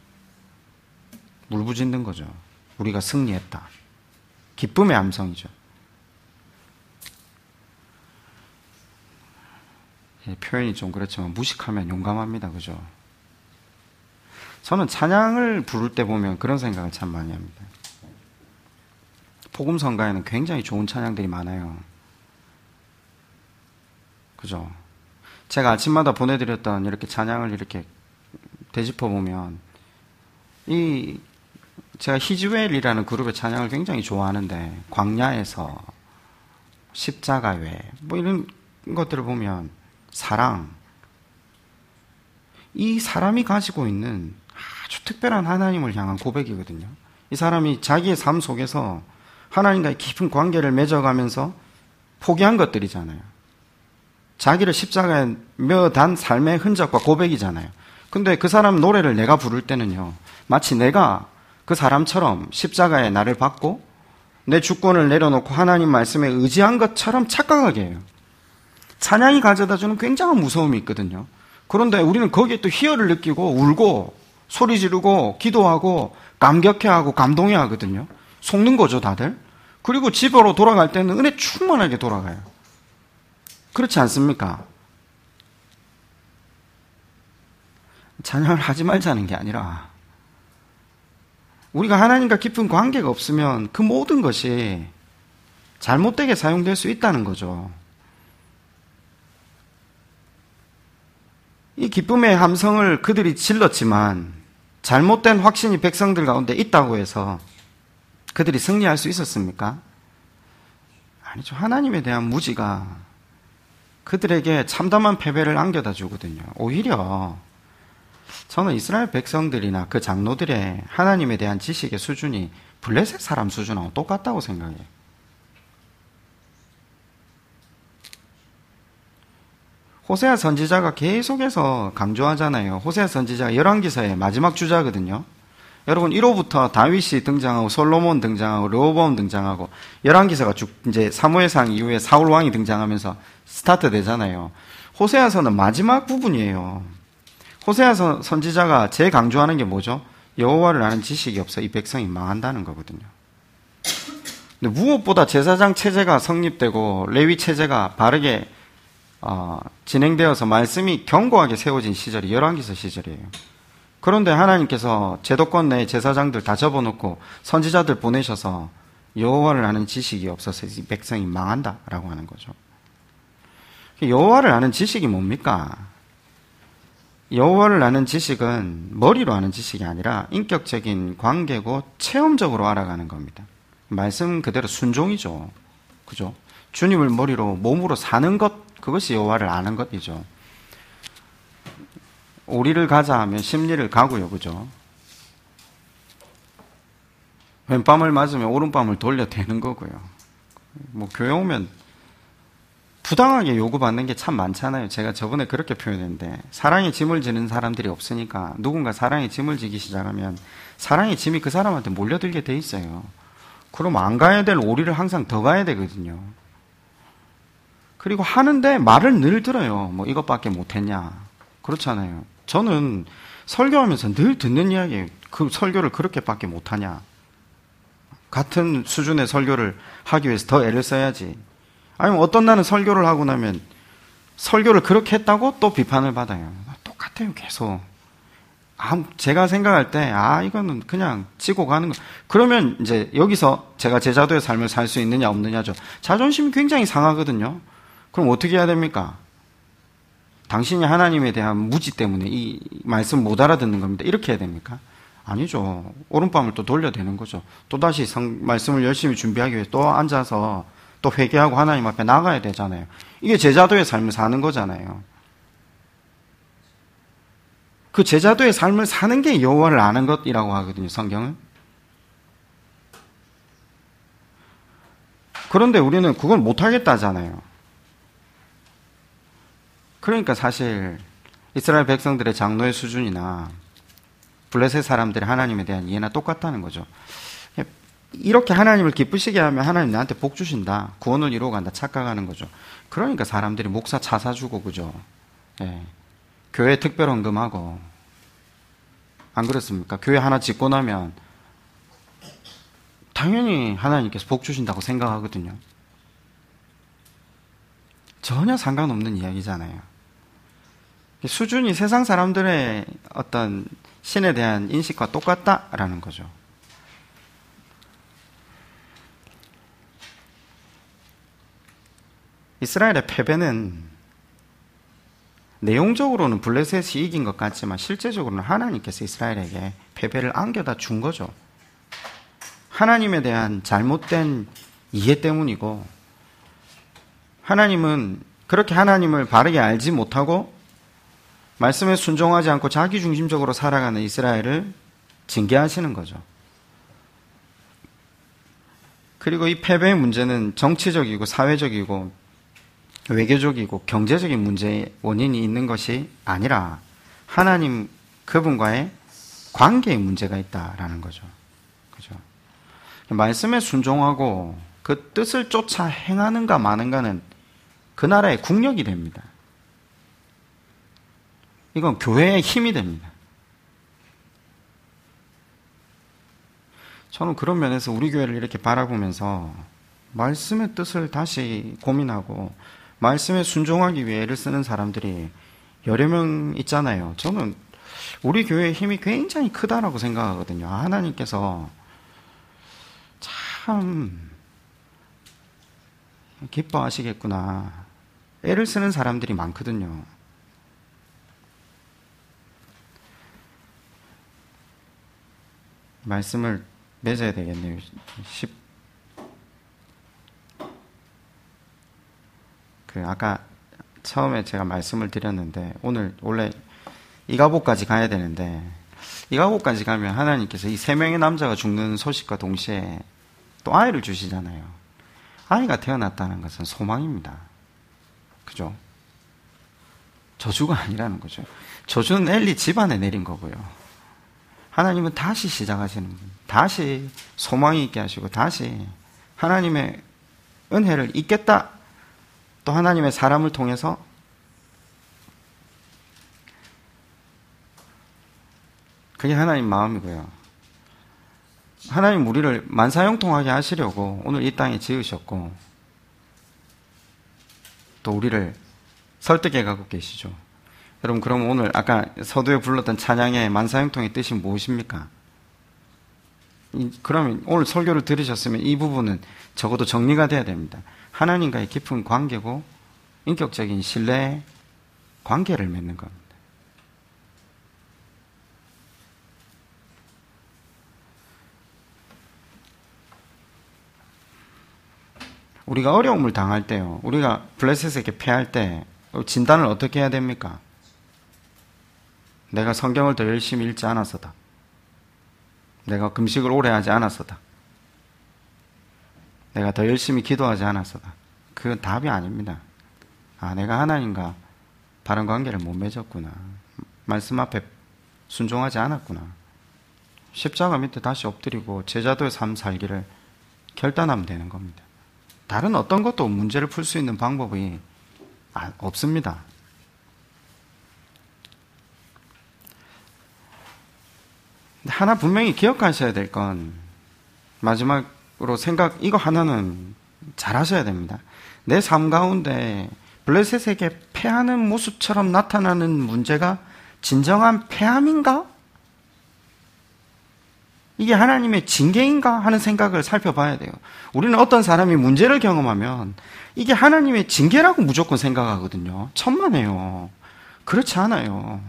울부짖는 거죠. 우리가 승리했다. 기쁨의 암성이죠. 표현이 좀 그렇지만 무식하면 용감합니다. 그죠? 저는 찬양을 부를 때 보면 그런 생각을 참 많이 합니다. 복음성가에는 굉장히 좋은 찬양들이 많아요. 그죠? 제가 아침마다 보내드렸던 이렇게 찬양을 이렇게 되짚어보면 제가 히즈웰이라는 그룹의 찬양을 굉장히 좋아하는데 광야에서 십자가 외 뭐 이런 것들을 보면 사랑, 이 사람이 가지고 있는 아주 특별한 하나님을 향한 고백이거든요. 이 사람이 자기의 삶 속에서 하나님과의 깊은 관계를 맺어가면서 포기한 것들이잖아요. 자기를 십자가에 매어단 삶의 흔적과 고백이잖아요. 근데 그 사람 노래를 내가 부를 때는요, 마치 내가 그 사람처럼 십자가에 나를 받고 내 주권을 내려놓고 하나님 말씀에 의지한 것처럼 착각하게 해요. 찬양이 가져다주는 굉장한 무서움이 있거든요. 그런데 우리는 거기에 또 희열을 느끼고 울고 소리 지르고 기도하고 감격해하고 감동해하거든요. 속는 거죠, 다들. 그리고 집으로 돌아갈 때는 은혜 충만하게 돌아가요. 그렇지 않습니까? 찬양을 하지 말자는 게 아니라 우리가 하나님과 깊은 관계가 없으면 그 모든 것이 잘못되게 사용될 수 있다는 거죠. 이 기쁨의 함성을 그들이 질렀지만 잘못된 확신이 백성들 가운데 있다고 해서 그들이 승리할 수 있었습니까? 아니죠. 하나님에 대한 무지가 그들에게 참담한 패배를 안겨다 주거든요. 오히려 저는 이스라엘 백성들이나 그 장로들의 하나님에 대한 지식의 수준이 블레셋 사람 수준하고 똑같다고 생각해요. 호세아 선지자가 계속해서 강조하잖아요. 호세아 선지자가 열왕기서의 마지막 주자거든요. 여러분 1호부터 다윗이 등장하고 솔로몬 등장하고 르호보암 등장하고 열왕기서가 이제 사무엘상 이후에 사울 왕이 등장하면서 스타트 되잖아요. 호세아서는 마지막 부분이에요. 호세아 선지자가 제일 강조하는 게 뭐죠? 여호와를 아는 지식이 없어 이 백성이 망한다는 거거든요. 근데 무엇보다 제사장 체제가 성립되고 레위 체제가 바르게 진행되어서 말씀이 견고하게 세워진 시절이 열왕기서 시절이에요. 그런데 하나님께서 제도권 내 제사장들 다 접어놓고 선지자들 보내셔서 여호와를 아는 지식이 없어서 이 백성이 망한다라고 하는 거죠. 여호와를 아는 지식이 뭡니까? 여호와를 아는 지식은 머리로 아는 지식이 아니라 인격적인 관계고 체험적으로 알아가는 겁니다. 말씀 그대로 순종이죠. 그죠? 주님을 머리로 몸으로 사는 것, 그것이 여호와를 아는 것이죠. 오리를 가자 하면 심리를 가고요. 그죠? 왼밤을 맞으면 오른밤을 돌려대는 거고요. 뭐 교회 오면 부당하게 요구받는 게 참 많잖아요. 제가 저번에 그렇게 표현했는데 사랑의 짐을 지는 사람들이 없으니까 누군가 사랑의 짐을 지기 시작하면 사랑의 짐이 그 사람한테 몰려들게 돼 있어요. 그럼 안 가야 될 오리를 항상 더 가야 되거든요. 그리고 하는데 말을 늘 들어요. 뭐 이것밖에 못했냐. 그렇잖아요. 저는 설교하면서 늘 듣는 이야기예요. 그 설교를 그렇게밖에 못하냐. 같은 수준의 설교를 하기 위해서 더 애를 써야지. 아니면 어떤 날은 설교를 하고 나면 설교를 그렇게 했다고 또 비판을 받아요. 똑같아요. 계속. 제가 생각할 때 이거는 그냥 지고 가는 거. 그러면 이제 여기서 제가 제자도의 삶을 살 수 있느냐 없느냐죠. 자존심이 굉장히 상하거든요. 그럼 어떻게 해야 됩니까? 당신이 하나님에 대한 무지 때문에 이 말씀 못 알아듣는 겁니다. 이렇게 해야 됩니까? 아니죠. 오른밤을 또 돌려대는 거죠. 또다시 말씀을 열심히 준비하기 위해 또 앉아서 또 회개하고 하나님 앞에 나가야 되잖아요. 이게 제자도의 삶을 사는 거잖아요. 그 제자도의 삶을 사는 게 여호와를 아는 것이라고 하거든요, 성경은. 그런데 우리는 그걸 못하겠다잖아요. 그러니까 사실 이스라엘 백성들의 장로의 수준이나 블레셋 사람들의 하나님에 대한 이해나 똑같다는 거죠. 이렇게 하나님을 기쁘시게 하면 하나님 나한테 복 주신다, 구원을 이루어 간다 착각하는 거죠. 그러니까 사람들이 목사 차 사주고, 그죠? 예. 교회 특별 헌금하고, 안 그렇습니까? 교회 하나 짓고 나면 당연히 하나님께서 복 주신다고 생각하거든요. 전혀 상관없는 이야기잖아요. 수준이 세상 사람들의 어떤 신에 대한 인식과 똑같다라는 거죠. 이스라엘의 패배는 내용적으로는 블레셋이 이긴 것 같지만 실제적으로는 하나님께서 이스라엘에게 패배를 안겨다 준 거죠. 하나님에 대한 잘못된 이해 때문이고, 하나님은 그렇게 하나님을 바르게 알지 못하고 말씀에 순종하지 않고 자기중심적으로 살아가는 이스라엘을 징계하시는 거죠. 그리고 이 패배의 문제는 정치적이고 사회적이고 외교적이고 경제적인 문제의 원인이 있는 것이 아니라 하나님 그분과의 관계의 문제가 있다라는 거죠. 그죠? 말씀에 순종하고 그 뜻을 쫓아 행하는가 마는가는 그 나라의 국력이 됩니다. 이건 교회의 힘이 됩니다. 저는 그런 면에서 우리 교회를 이렇게 바라보면서 말씀의 뜻을 다시 고민하고 말씀에 순종하기 위해 애를 쓰는 사람들이 여러 명 있잖아요. 저는 우리 교회의 힘이 굉장히 크다라고 생각하거든요. 하나님께서 참 기뻐하시겠구나. 애를 쓰는 사람들이 많거든요. 말씀을 맺어야 되겠네요. 아까 처음에 제가 말씀을 드렸는데, 오늘 원래 이가복까지 가야 되는데, 이가복까지 가면 하나님께서 이 3명의 남자가 죽는 소식과 동시에 또 아이를 주시잖아요. 아이가 태어났다는 것은 소망입니다. 그죠? 저주가 아니라는 거죠. 저주는 엘리 집안에 내린 거고요. 하나님은 다시 시작하시는 분, 다시 소망이 있게 하시고 다시 하나님의 은혜를 잊겠다, 또 하나님의 사람을 통해서 그게 하나님 마음이고요. 하나님 우리를 만사형통하게 하시려고 오늘 이 땅에 지으셨고 또 우리를 설득해 가고 계시죠. 여러분, 그럼 오늘 아까 서두에 불렀던 찬양의 만사형통의 뜻이 무엇입니까? 그러면 오늘 설교를 들으셨으면 이 부분은 적어도 정리가 돼야 됩니다. 하나님과의 깊은 관계고 인격적인 신뢰의 관계를 맺는 겁니다. 우리가 어려움을 당할 때요, 우리가 블레셋에게 패할 때 진단을 어떻게 해야 됩니까? 내가 성경을 더 열심히 읽지 않아서다. 내가 금식을 오래 하지 않아서다. 내가 더 열심히 기도하지 않아서다. 그건 답이 아닙니다. 아, 내가 하나님과 바른 관계를 못 맺었구나. 말씀 앞에 순종하지 않았구나. 십자가 밑에 다시 엎드리고 제자도의 삶 살기를 결단하면 되는 겁니다. 다른 어떤 것도 문제를 풀 수 있는 방법이 없습니다. 하나 분명히 기억하셔야 될 건, 마지막으로 이거 하나는 잘 하셔야 됩니다. 내 삶 가운데 블레셋에게 패하는 모습처럼 나타나는 문제가 진정한 패함인가? 이게 하나님의 징계인가 하는 생각을 살펴봐야 돼요. 우리는 어떤 사람이 문제를 경험하면 이게 하나님의 징계라고 무조건 생각하거든요. 천만에요. 그렇지 않아요.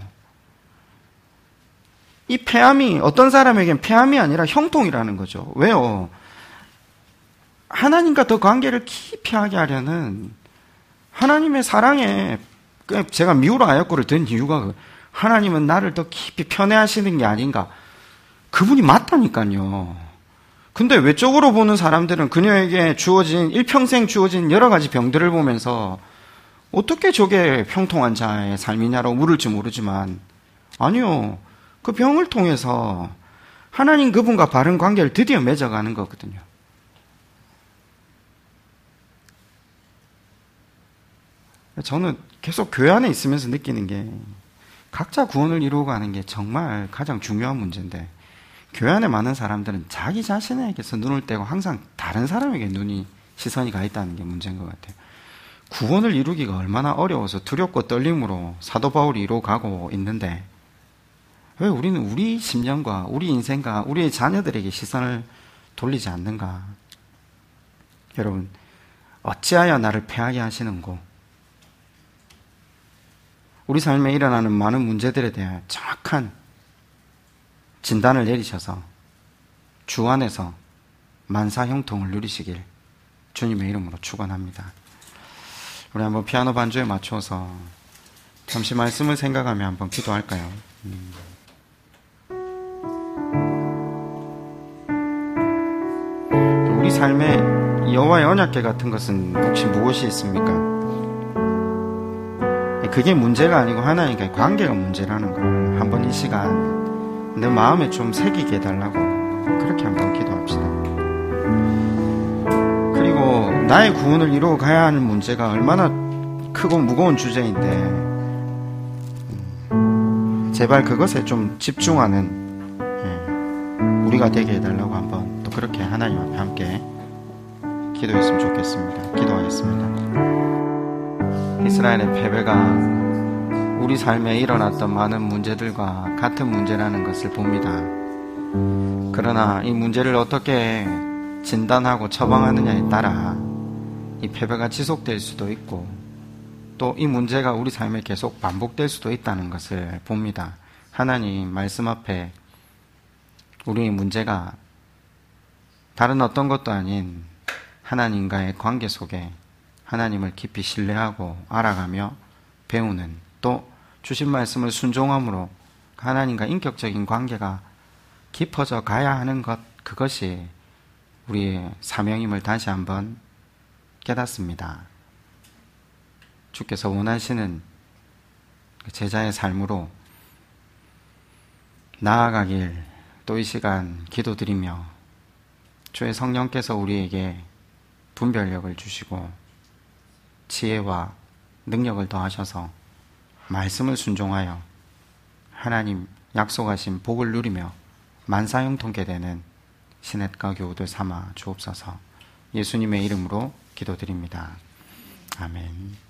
이 폐암이 어떤 사람에겐 폐암이 아니라 형통이라는 거죠. 왜요? 하나님과 더 관계를 깊이 하게 하려는 하나님의 사랑에, 제가 미우라 아역고를 든 이유가 하나님은 나를 더 깊이 편애하시는 게 아닌가. 그분이 맞다니까요. 근데 외적으로 보는 사람들은 그녀에게 주어진, 일평생 주어진 여러 가지 병들을 보면서 어떻게 저게 평통한 자의 삶이냐라고 물을지 모르지만, 아니요. 그 병을 통해서 하나님 그분과 바른 관계를 드디어 맺어가는 거거든요. 저는 계속 교회 안에 있으면서 느끼는 게 각자 구원을 이루고 가는 게 정말 가장 중요한 문제인데, 교회 안에 많은 사람들은 자기 자신에게서 눈을 떼고 항상 다른 사람에게 시선이 가 있다는 게 문제인 것 같아요. 구원을 이루기가 얼마나 어려워서 두렵고 떨림으로 사도 바울이 이루어가고 있는데, 왜 우리는 우리 심령과 우리 인생과 우리의 자녀들에게 시선을 돌리지 않는가? 여러분, 어찌하여 나를 패하게 하시는고? 우리 삶에 일어나는 많은 문제들에 대한 정확한 진단을 내리셔서 주 안에서 만사 형통을 누리시길 주님의 이름으로 축원합니다. 우리 한번 피아노 반주에 맞춰서 잠시 말씀을 생각하며 한번 기도할까요? 우리 삶에 여호와의 언약궤 같은 것은 혹시 무엇이 있습니까? 그게 문제가 아니고 하나님과의 관계가 문제라는 걸 한번 이 시간 내 마음에 좀 새기게 해달라고 그렇게 한번 기도합시다. 그리고 나의 구원을 이루어 가야 하는 문제가 얼마나 크고 무거운 주제인데, 제발 그것에 좀 집중하는 우리가 되게 해달라고 한번 또 그렇게 하나님 앞에 함께 기도했으면 좋겠습니다. 기도하겠습니다. 이스라엘의 패배가 우리 삶에 일어났던 많은 문제들과 같은 문제라는 것을 봅니다. 그러나 이 문제를 어떻게 진단하고 처방하느냐에 따라 이 패배가 지속될 수도 있고, 또 이 문제가 우리 삶에 계속 반복될 수도 있다는 것을 봅니다. 하나님 말씀 앞에 우리의 문제가 다른 어떤 것도 아닌 하나님과의 관계 속에 하나님을 깊이 신뢰하고 알아가며 배우는, 또 주신 말씀을 순종함으로 하나님과 인격적인 관계가 깊어져 가야 하는 것, 그것이 우리의 사명임을 다시 한번 깨닫습니다. 주께서 원하시는 제자의 삶으로 나아가길 또 이 시간 기도드리며, 주의 성령께서 우리에게 분별력을 주시고 지혜와 능력을 더하셔서 말씀을 순종하여 하나님 약속하신 복을 누리며 만사형통케 되는 시냇가 교우들 삼아 주옵소서. 예수님의 이름으로 기도드립니다. 아멘.